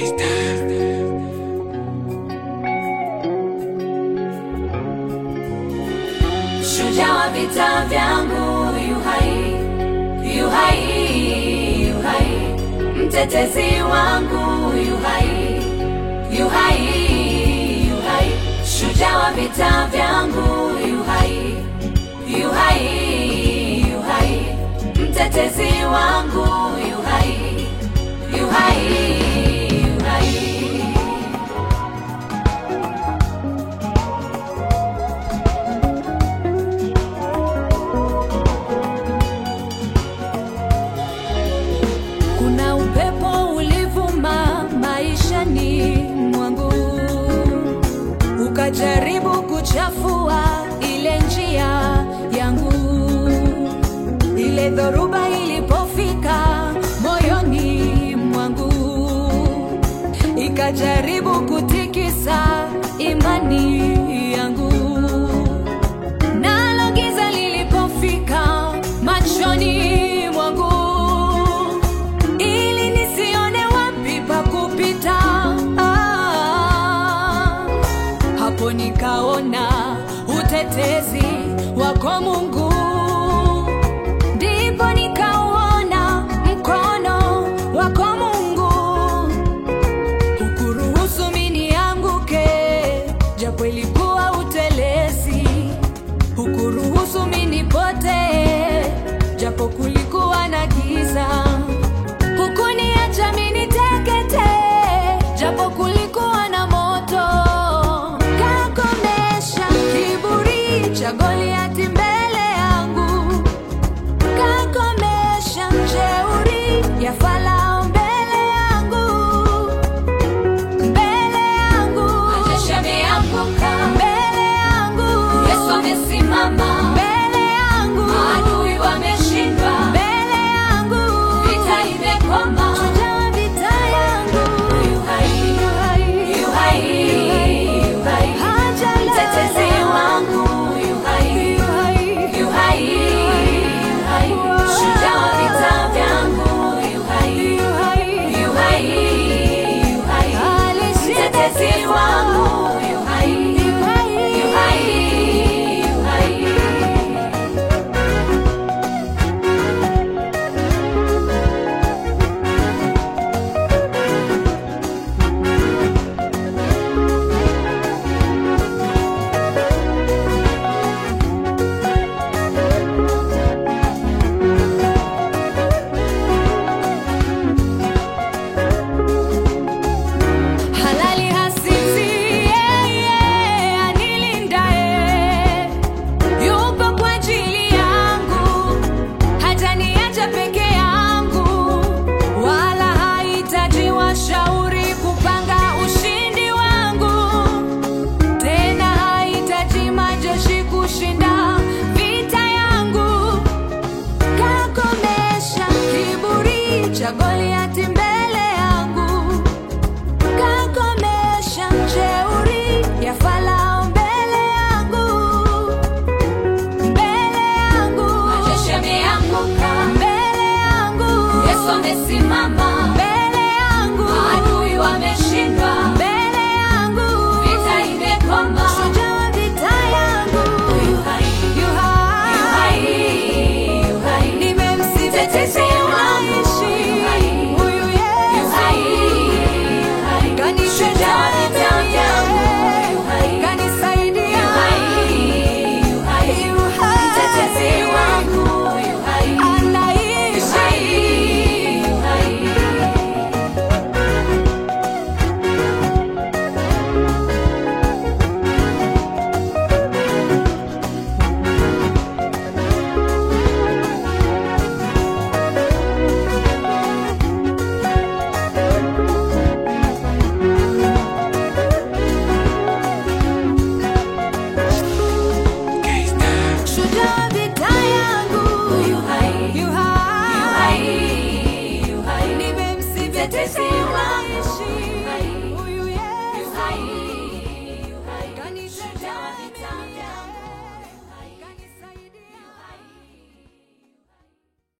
Shujaa wa vita vyangu yu hai, yu hai, yu hai. Mtetezi wangu yu hai, yu hai, yu hai. Shujaa wa vita vyangu yu hai, yu hai, yu hai. Mtetezi wangu yu hai, yu hai, yu hai. Kuna upepo ulivuma maishani mwangu, ukajaribu kuchafua ile njia yangu. Ile dhoruba ilipofika moyoni mwangu, ikajaribu kutikisa imani yangu. Nalo giza lilipofika machoni mwangu, ili nisione wapi pa kupita, hapo nikaona utetezi wako Mungu. Ndipo nikauona mkono wako Mungu, hukuruhusu mimi nianguke japo ilikuwa utelezi, hukuruhusu mimi nipotee japo kulikuwa na giza, hukuniacha mimi niteketee japo kulikuwa na moto. Kakomesha kiburi cha Goliathi mbele yangu, kakomesha jeuri ya Farao mbele yangu, mbele yangu. Majeshi yameanguka mbele yangu, Yesu amesimama mbele yangu, maadui wameshindwa mbele yangu, vita imekoma. Shujaa vita yangu yu hai, yu hai, yu hai, yu hai. Mtetezi wangu yu hai, yu hai, yu hai, yu hai. Shujaa wa vita vyangu yu hai, yu hai, yu hai, yu hai. Mtetezi wangu yu hai, yu hai, yu hai, yu hai. Halali hasisi yeye anilindaye, yupo kwa ajili yangu, hataniacha peke yangu, wala hahitaji washauri kupanga ushindi wangu, tena hahitaji majeshi kushinda vita yangu. Kakomesha kiburi cha Goliathi mbele yangu, kakomesha jeuri ya Farao mbele yangu, mbele yangu. Majeshi yameanguka mbele yangu, Yesu amesimama